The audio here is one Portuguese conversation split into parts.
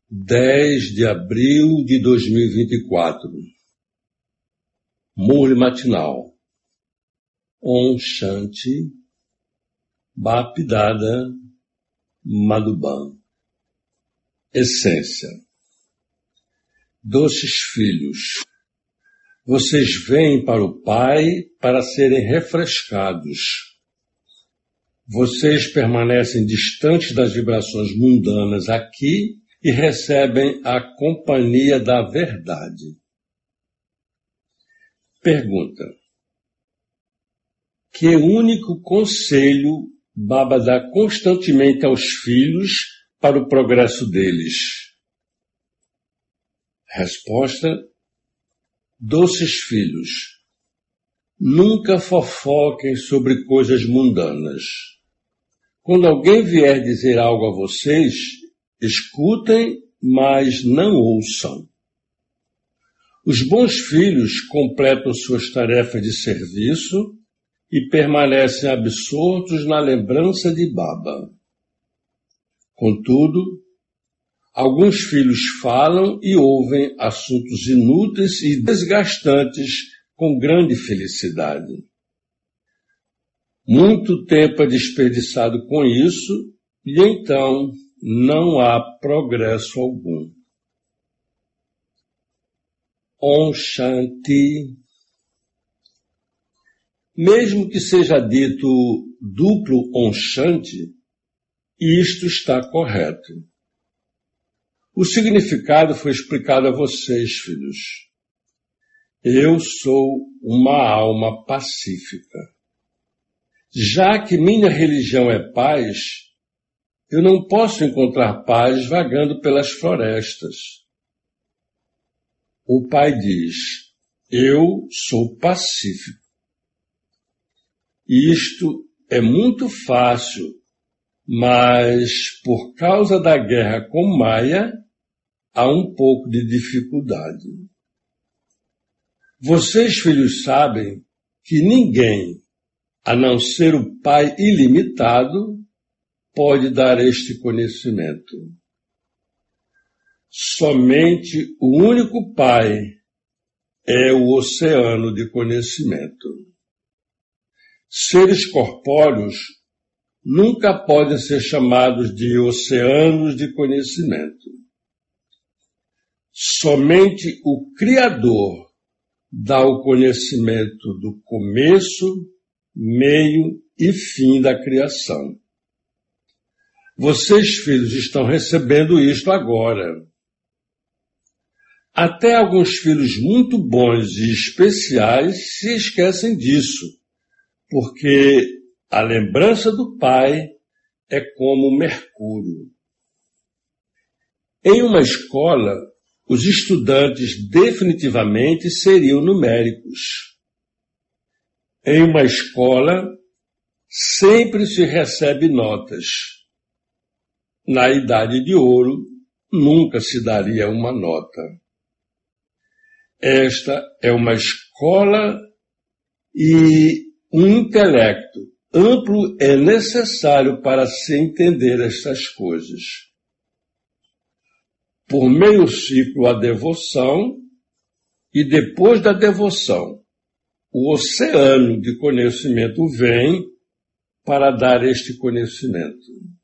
10 de abril de 2024. Murli matinal. Om Shanti Bapdada Madhuban. Essência. Doces filhos, vocês vêm para o Pai para serem refrescados. Vocês permanecem distantes das vibrações mundanas aqui e recebem a companhia da verdade. Pergunta: que único conselho Baba dá constantemente aos filhos para o progresso deles? Resposta: doces filhos, nunca fofoquem sobre coisas mundanas. Quando alguém vier dizer algo a vocês, escutem, mas não ouçam. Os bons filhos completam suas tarefas de serviço e permanecem absortos na lembrança de Baba. Contudo, alguns filhos falam e ouvem assuntos inúteis e desgastantes com grande felicidade. Muito tempo é desperdiçado com isso e então não há progresso algum. Om Shanti. Mesmo que seja dito duplo Om Shanti, isto está correto. O significado foi explicado a vocês, filhos. Eu sou uma alma pacífica. Já que minha religião é paz, eu não posso encontrar paz vagando pelas florestas. O Pai diz: eu sou pacífico. Isto é muito fácil, mas por causa da guerra com Maya, há um pouco de dificuldade. Vocês, filhos, sabem que ninguém, a não ser o Pai ilimitado, pode dar este conhecimento. Somente o único Pai é o oceano de conhecimento. Seres corpóreos nunca podem ser chamados de oceanos de conhecimento. Somente o Criador dá o conhecimento do começo, meio e fim da criação. Vocês, filhos, estão recebendo isto agora. Até alguns filhos muito bons e especiais se esquecem disso, porque a lembrança do Pai é como mercúrio. Em uma escola, os estudantes definitivamente seriam numéricos. Em uma escola, sempre se recebe notas. Na Idade de Ouro, nunca se daria uma nota. Esta é uma escola e um intelecto amplo é necessário para se entender estas coisas. Por meio ciclo a devoção e depois da devoção, o oceano de conhecimento vem para dar este conhecimento.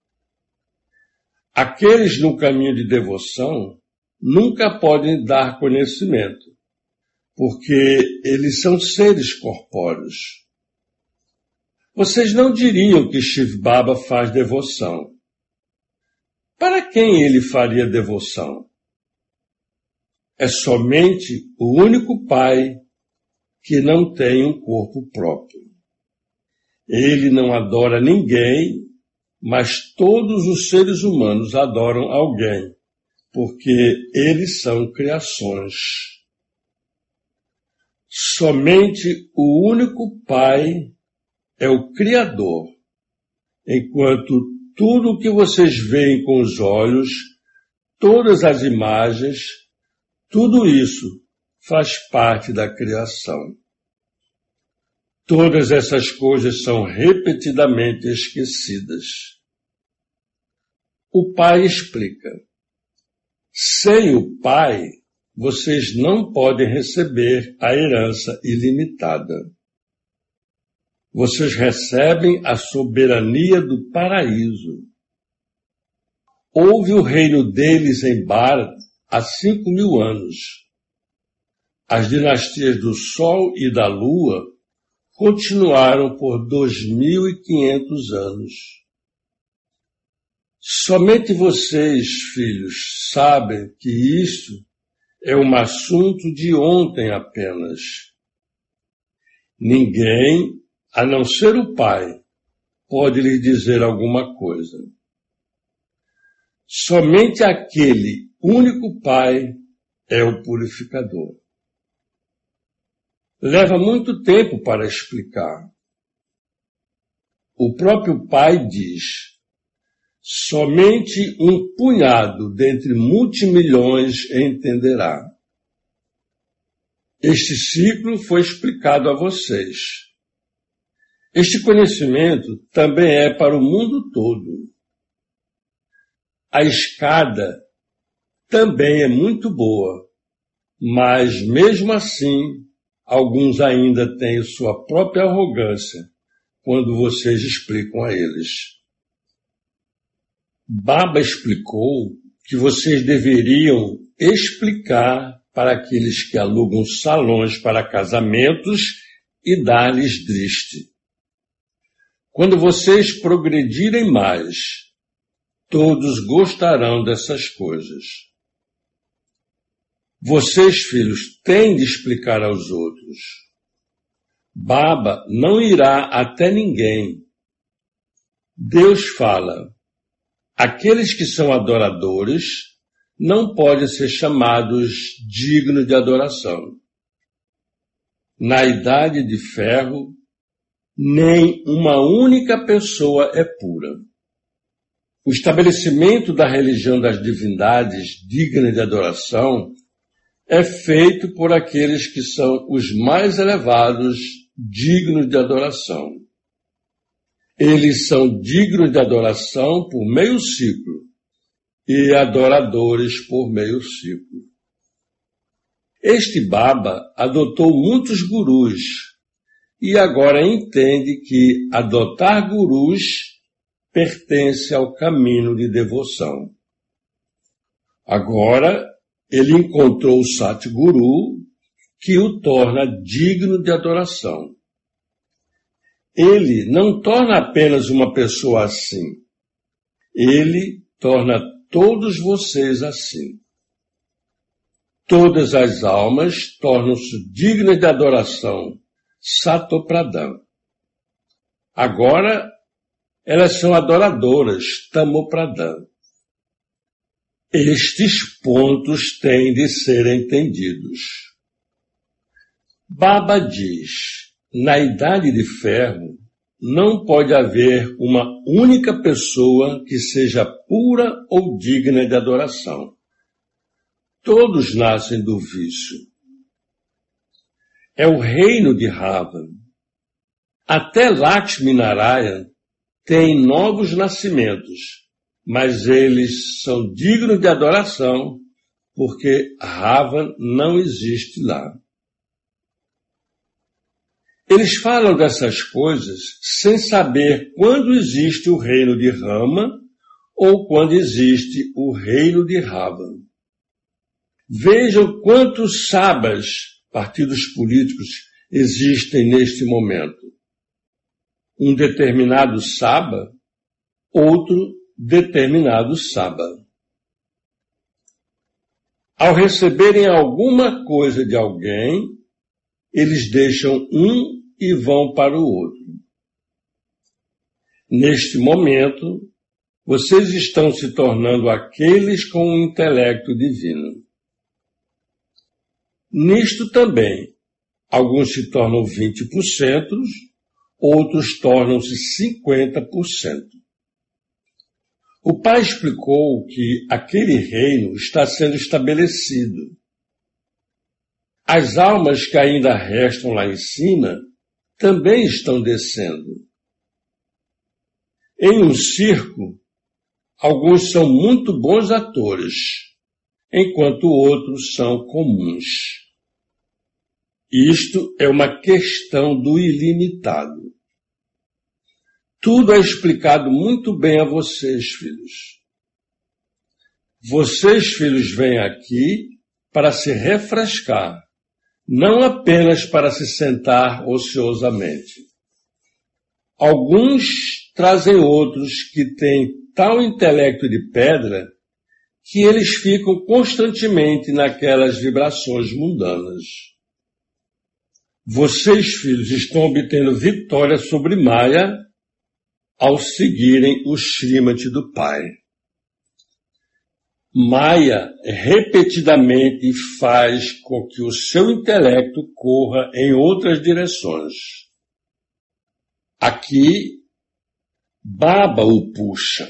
Aqueles no caminho de devoção nunca podem dar conhecimento, porque eles são seres corpóreos. Vocês não diriam que Shiv Baba faz devoção. Para quem ele faria devoção? É somente o único Pai que não tem um corpo próprio. Ele não adora ninguém, mas todos os seres humanos adoram alguém, porque eles são criações. Somente o único Pai é o Criador, enquanto tudo o que vocês veem com os olhos, todas as imagens, tudo isso faz parte da criação. Todas essas coisas são repetidamente esquecidas. O Pai explica: Sem o Pai, vocês não podem receber a herança ilimitada. Vocês recebem a soberania do paraíso. Houve o reino deles em Bharata há 5.000 anos. As dinastias do Sol e da Lua continuaram por 2.500 anos. Somente vocês, filhos, sabem que isto é um assunto de ontem apenas. Ninguém, a não ser o Pai, pode lhe dizer alguma coisa. Somente aquele único Pai é o purificador. Leva muito tempo para explicar. O próprio Pai diz: somente um punhado dentre multimilhões entenderá. Este ciclo foi explicado a vocês. Este conhecimento também é para o mundo todo. A escada também é muito boa, mas mesmo assim, alguns ainda têm sua própria arrogância quando vocês explicam a eles. Baba explicou que vocês deveriam explicar para aqueles que alugam salões para casamentos e dar-lhes driste. Quando vocês progredirem mais, todos gostarão dessas coisas. Vocês, filhos, têm de explicar aos outros. Baba não irá até ninguém. Deus fala: aqueles que são adoradores não podem ser chamados dignos de adoração. Na Idade de Ferro, nem uma única pessoa é pura. O estabelecimento da religião das divindades dignas de adoração é feito por aqueles que são os mais elevados dignos de adoração. Eles são dignos de adoração por meio ciclo e adoradores por meio ciclo. Este Baba adotou muitos gurus e agora entende que adotar gurus pertence ao caminho de devoção. Agora ele encontrou o Satguru, que o torna digno de adoração. Ele não torna apenas uma pessoa assim. Ele torna todos vocês assim. Todas as almas tornam-se dignas de adoração, Satopradam. Agora, elas são adoradoras, Tamopradam. Estes pontos têm de ser entendidos. Baba diz: na Idade de Ferro, não pode haver uma única pessoa que seja pura ou digna de adoração. Todos nascem do vício. É o reino de Ravan. Até Lakshminarayan tem novos nascimentos, mas eles são dignos de adoração porque Ravan não existe lá. Eles falam dessas coisas sem saber quando existe o reino de Rama ou quando existe o reino de Ravan. Vejam quantos sabas, partidos políticos, existem neste momento. Um determinado saba, outro determinado saba. Ao receberem alguma coisa de alguém, eles deixam um e vão para o outro. Neste momento, vocês estão se tornando aqueles com o intelecto divino. Nisto também, alguns se tornam 20%, outros tornam-se 50%. O Pai explicou que aquele reino está sendo estabelecido. As almas que ainda restam lá em cima também estão descendo. Em um circo, alguns são muito bons atores enquanto outros são comuns. Isto é uma questão do ilimitado. Tudo é explicado muito bem a vocês, filhos. Vocês, filhos, vêm aqui para se refrescar, não apenas para se sentar ociosamente. Alguns trazem outros que têm tal intelecto de pedra que eles ficam constantemente naquelas vibrações mundanas. Vocês, filhos, estão obtendo vitória sobre Maya ao seguirem o Srimati do Pai. Maya repetidamente faz com que o seu intelecto corra em outras direções. Aqui, Baba o puxa.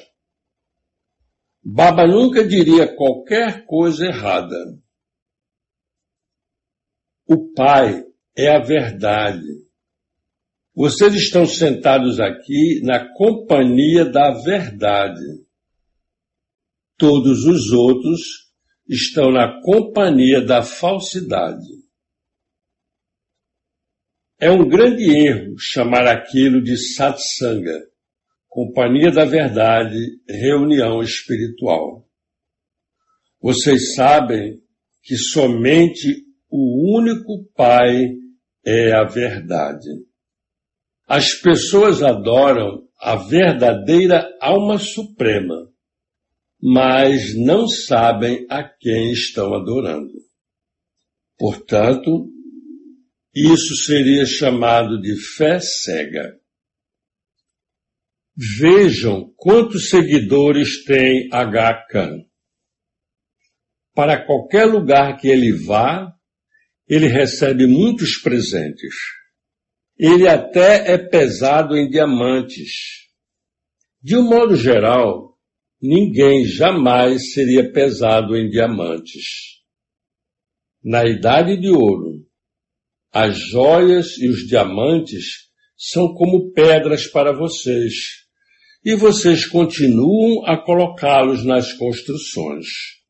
Baba nunca diria qualquer coisa errada. O Pai é a verdade. Vocês estão sentados aqui na companhia da verdade. Todos os outros estão na companhia da falsidade. É um grande erro chamar aquilo de satsanga, companhia da verdade, reunião espiritual. Vocês sabem que somente o único Pai é a verdade. As pessoas adoram a verdadeira alma suprema, mas não sabem a quem estão adorando. Portanto, isso seria chamado de fé cega. Vejam quantos seguidores tem Aga Khan. Para qualquer lugar que ele vá, ele recebe muitos presentes. Ele até é pesado em diamantes. De um modo geral, ninguém jamais seria pesado em diamantes. Na Idade de Ouro, as joias e os diamantes são como pedras para vocês, e vocês continuam a colocá-los nas construções.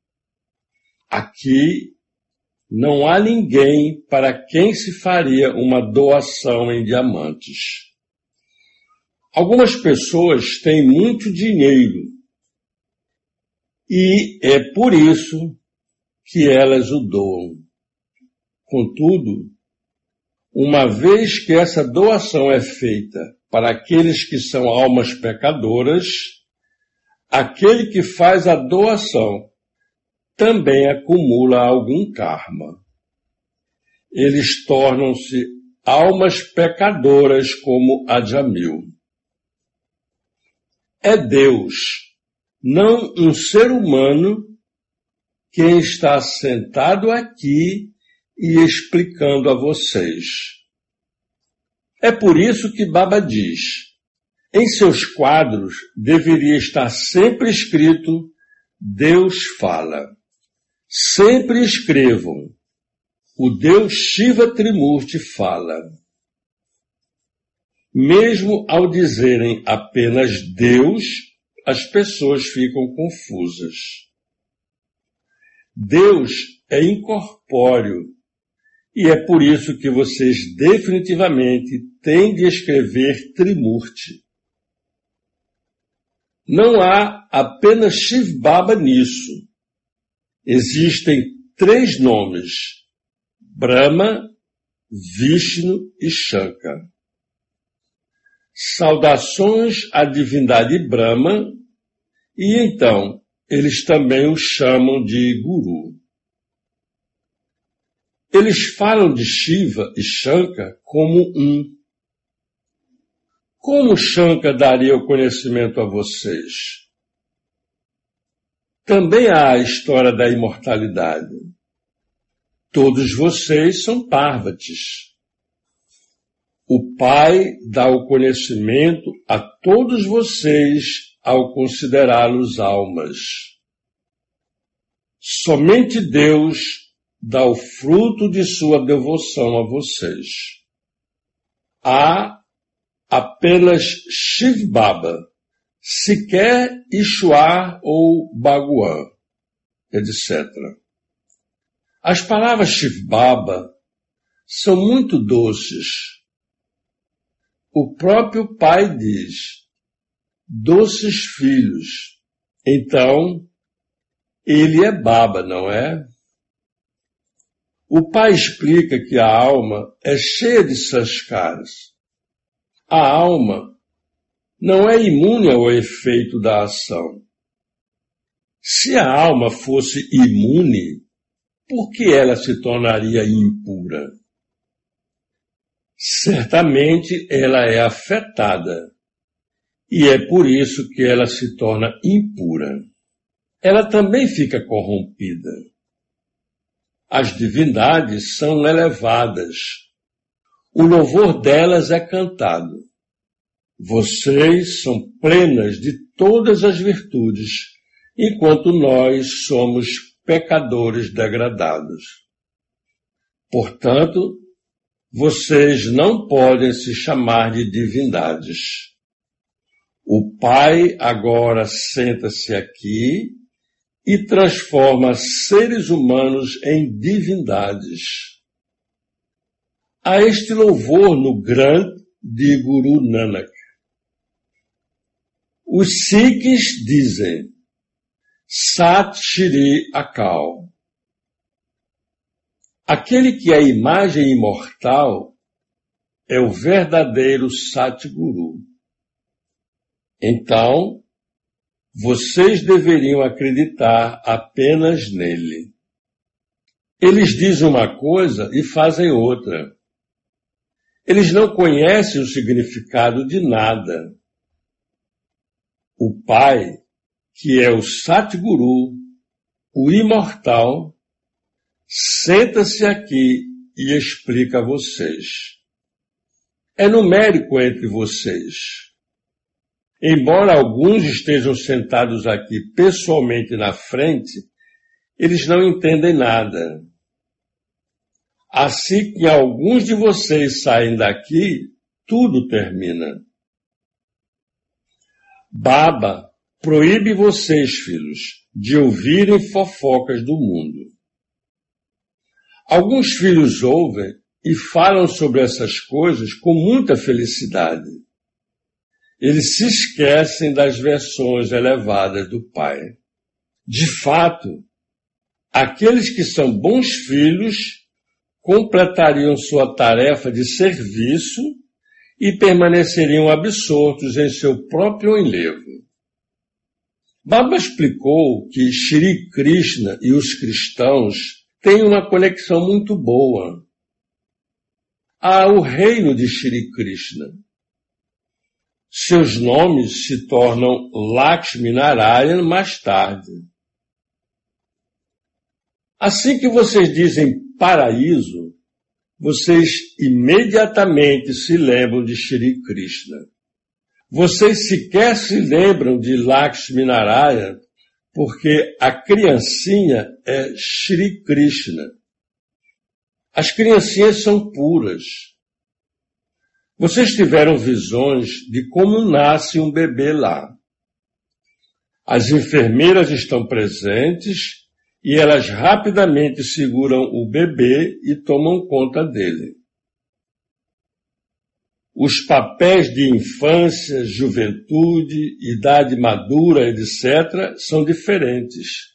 Aqui não há ninguém para quem se faria uma doação em diamantes. Algumas pessoas têm muito dinheiro, e é por isso que elas o doam. Contudo, uma vez que essa doação é feita para aqueles que são almas pecadoras, aquele que faz a doação também acumula algum karma. Eles tornam-se almas pecadoras como a Jamil. É Deus, não um ser humano, quem está sentado aqui e explicando a vocês. É por isso que Baba diz, em seus quadros deveria estar sempre escrito Deus fala. Sempre escrevam, o Deus Shiva Trimurti fala. Mesmo ao dizerem apenas Deus, as pessoas ficam confusas. Deus é incorpóreo, e é por isso que vocês definitivamente têm de escrever Trimurti. Não há apenas Shiv Baba nisso. Existem 3 nomes, Brahma, Vishnu e Shankar. Saudações à divindade Brahma, e então eles também o chamam de Guru. Eles falam de Shiva e Shankar como um. Como Shankar daria o conhecimento a vocês? Também há a história da imortalidade. Todos vocês são Parvatis. O Pai dá o conhecimento a todos vocês ao considerá-los almas. Somente Deus dá o fruto de sua devoção a vocês. Há apenas Shiv Baba, sequer Ishwar ou Bhagwan. etc. As palavras Shiv Baba são muito doces. O próprio pai diz, doces filhos. Então, ele é Baba, não é? O pai explica que a alma é cheia de sanskaras. A alma não é imune ao efeito da ação. Se a alma fosse imune, por que ela se tornaria impura? Certamente ela é afetada, e é por isso que ela se torna impura. Ela também fica corrompida. As divindades são elevadas. O louvor delas é cantado. Vocês são plenas de todas as virtudes, enquanto nós somos pecadores degradados. Portanto, vocês não podem se chamar de divindades. O Pai agora senta-se aqui e transforma seres humanos em divindades. Há este louvor no Granth de Guru Nanak. Os Sikhs dizem Sat Shri Akal. Aquele que é a imagem imortal é o verdadeiro Satguru. Então, vocês deveriam acreditar apenas nele. Eles dizem uma coisa e fazem outra. Eles não conhecem o significado de nada. O Pai, que é o Satguru, o imortal, senta-se aqui e explica a vocês. É numérico entre vocês. Embora alguns estejam sentados aqui pessoalmente na frente, eles não entendem nada. Assim que alguns de vocês saem daqui, tudo termina. Baba proíbe vocês, filhos, de ouvirem fofocas do mundo. Alguns filhos ouvem e falam sobre essas coisas com muita felicidade. Eles se esquecem das versões elevadas do Pai. De fato, aqueles que são bons filhos completariam sua tarefa de serviço e permaneceriam absortos em seu próprio enlevo. Baba explicou que Shri Krishna e os cristãos têm uma conexão muito boa. Há o reino de Shri Krishna. Seus nomes se tornam Lakshmi Narayan mais tarde. Assim que vocês dizem paraíso, vocês imediatamente se lembram de Shri Krishna. Vocês sequer se lembram de Lakshmi Narayan, porque a criancinha é Shri Krishna. As criancinhas são puras. Vocês tiveram visões de como nasce um bebê lá. As enfermeiras estão presentes e elas rapidamente seguram o bebê e tomam conta dele. Os papéis de infância, juventude, idade madura, etc., são diferentes.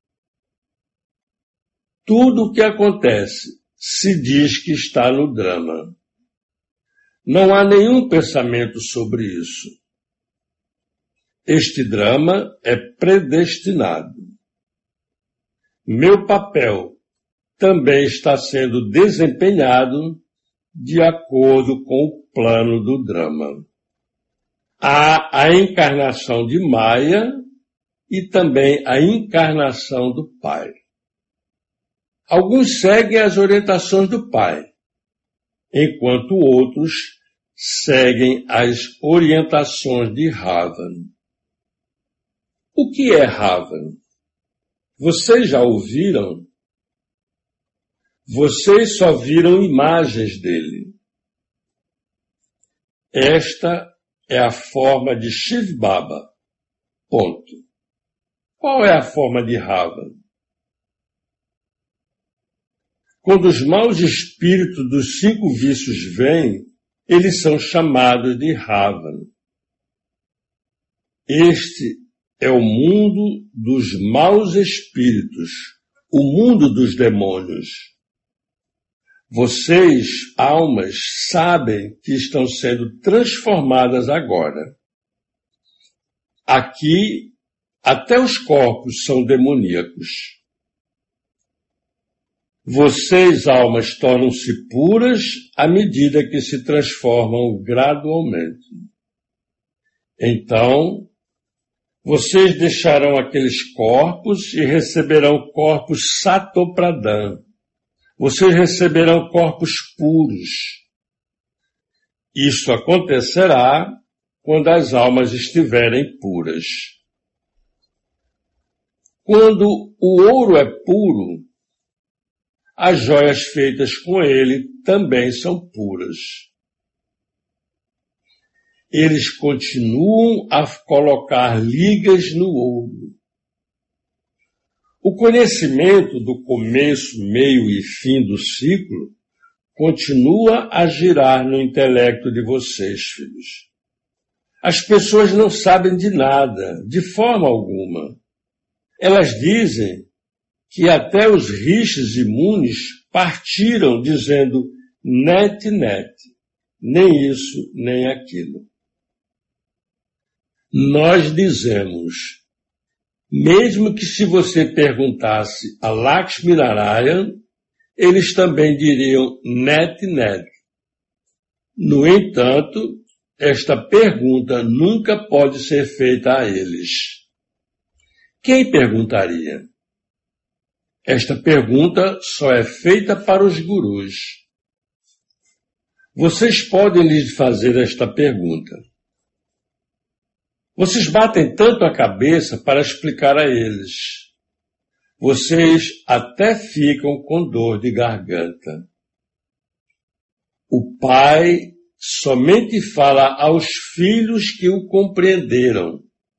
Tudo o que acontece se diz que está no drama. Não há nenhum pensamento sobre isso. Este drama é predestinado. Meu papel também está sendo desempenhado de acordo com o plano do drama. Há a encarnação de Maya e também a encarnação do Pai. Alguns seguem as orientações do Pai, enquanto outros seguem as orientações de Ravan. O que é Ravan? Vocês já ouviram? Vocês só viram imagens dele. Esta é a forma de Shiv Baba. Ponto. Qual é a forma de Ravan? Quando os maus espíritos dos 5 vícios vêm, eles são chamados de Ravana. Este é o mundo dos maus espíritos, o mundo dos demônios. Vocês, almas, sabem que estão sendo transformadas agora. Aqui, até os corpos são demoníacos. Vocês, almas, tornam-se puras à medida que se transformam gradualmente. Então, vocês deixarão aqueles corpos e receberão corpos Satopradhan. Vocês receberão corpos puros. Isso acontecerá quando as almas estiverem puras. Quando o ouro é puro, as joias feitas com ele também são puras. Eles continuam a colocar ligas no ouro. O conhecimento do começo, meio e fim do ciclo continua a girar no intelecto de vocês, filhos. As pessoas não sabem de nada, de forma alguma. Elas dizem que até os rishis imunes partiram dizendo net, nem isso, nem aquilo. Nós dizemos, mesmo que se você perguntasse a Lakshmi Narayan, eles também diriam net. No entanto, esta pergunta nunca pode ser feita a eles. Quem perguntaria? Esta pergunta só é feita para os gurus. Vocês podem lhes fazer esta pergunta. Vocês batem tanto a cabeça para explicar a eles. Vocês até ficam com dor de garganta. O pai somente fala aos filhos que o compreenderam.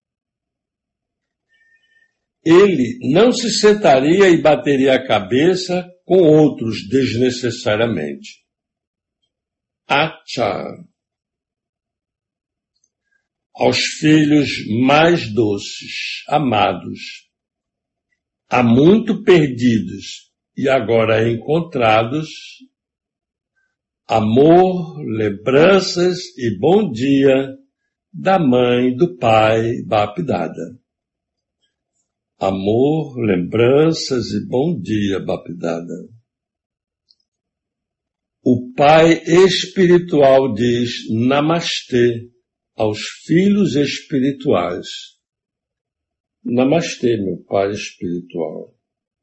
Ele não se sentaria e bateria a cabeça com outros desnecessariamente. Acha. Aos filhos mais doces, amados, há muito perdidos e agora encontrados, amor, lembranças e bom dia da mãe, do pai, Bapdada. Amor, lembranças e bom dia, Bapdada. O pai espiritual diz Namastê aos filhos espirituais. Namastê, meu pai espiritual.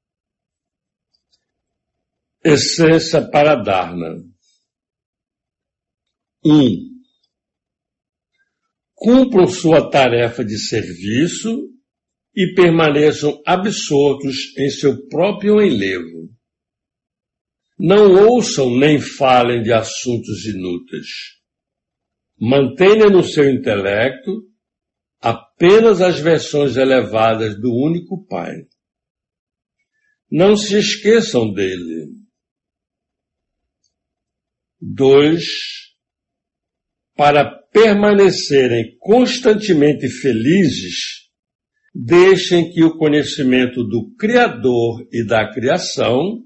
Essência para Dharma. 1. Cumpram sua tarefa de serviço e permaneçam absortos em seu próprio enlevo. Não ouçam nem falem de assuntos inúteis. Mantenha no seu intelecto apenas as versões elevadas do único Pai. Não se esqueçam dele. 2. Para permanecerem constantemente felizes, deixem que o conhecimento do Criador e da criação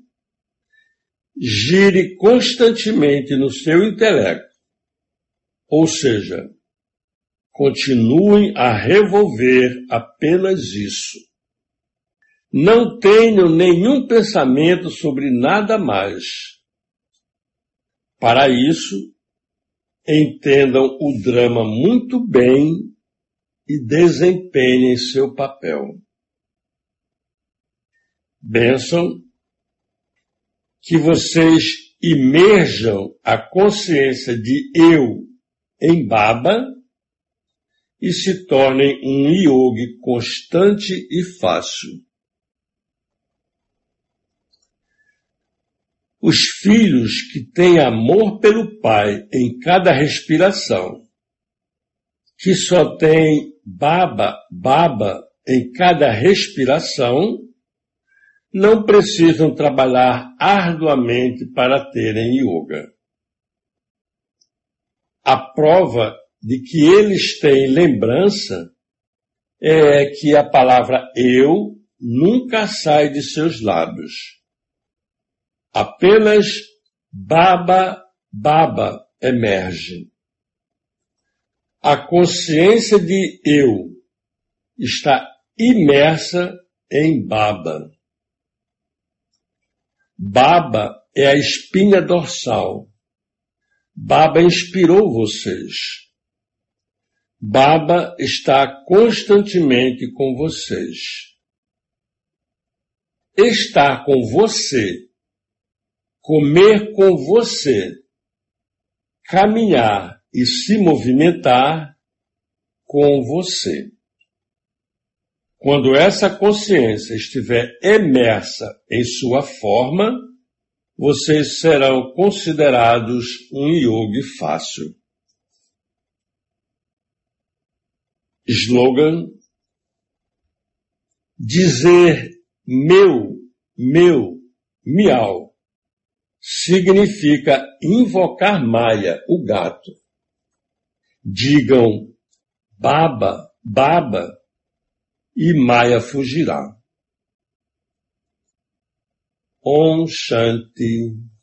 gire constantemente no seu intelecto. Ou seja, continuem a revolver apenas isso. Não tenham nenhum pensamento sobre nada mais. Para isso, entendam o drama muito bem e desempenhem seu papel. Bênção, que vocês imerjam a consciência de eu em Baba e se tornem um yogi constante e fácil. Os filhos que têm amor pelo Pai em cada respiração, que só têm Baba em cada respiração, não precisam trabalhar arduamente para terem yoga. A prova de que eles têm lembrança é que a palavra eu nunca sai de seus lábios. Apenas baba, baba emerge. A consciência de eu está imersa em baba. Baba é a espinha dorsal. Baba inspirou vocês. Baba está constantemente com vocês. Estar com você, comer com você, caminhar e se movimentar com você. Quando essa consciência estiver imersa em sua forma, vocês serão considerados um yogi fácil. Slogan: dizer meu, miau, significa invocar Maya, o gato. Digam baba, baba, e Maya fugirá. Om Shanti.